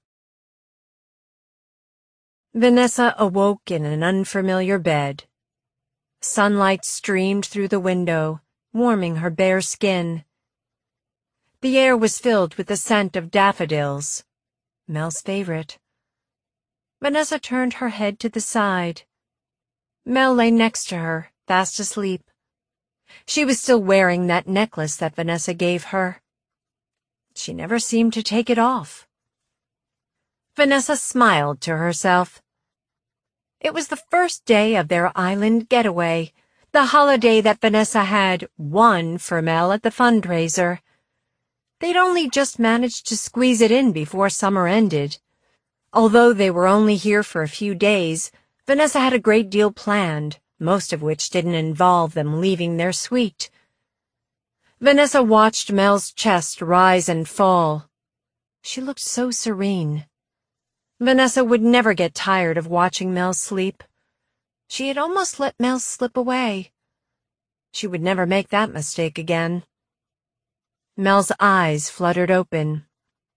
Vanessa awoke in an unfamiliar bed. Sunlight streamed through the window, warming her bare skin. The air was filled with the scent of daffodils, Mel's favorite. Vanessa turned her head to the side. Mel lay next to her, fast asleep. She was still wearing that necklace that Vanessa gave her. She never seemed to take it off. Vanessa smiled to herself. It was the first day of their island getaway, the holiday that Vanessa had won for Mel at the fundraiser. They'd only just managed to squeeze it in before summer ended. Although they were only here for a few days, Vanessa had a great deal planned, most of which didn't involve them leaving their suite. Vanessa watched Mel's chest rise and fall. She looked so serene. Vanessa would never get tired of watching Mel sleep. She had almost let Mel slip away. She would never make that mistake again. Mel's eyes fluttered open.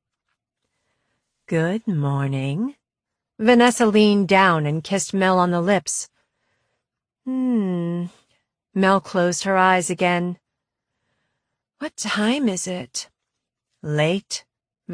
Good morning. Vanessa leaned down and kissed Mel on the lips. Mel Mel closed her eyes again. What time is it? Late.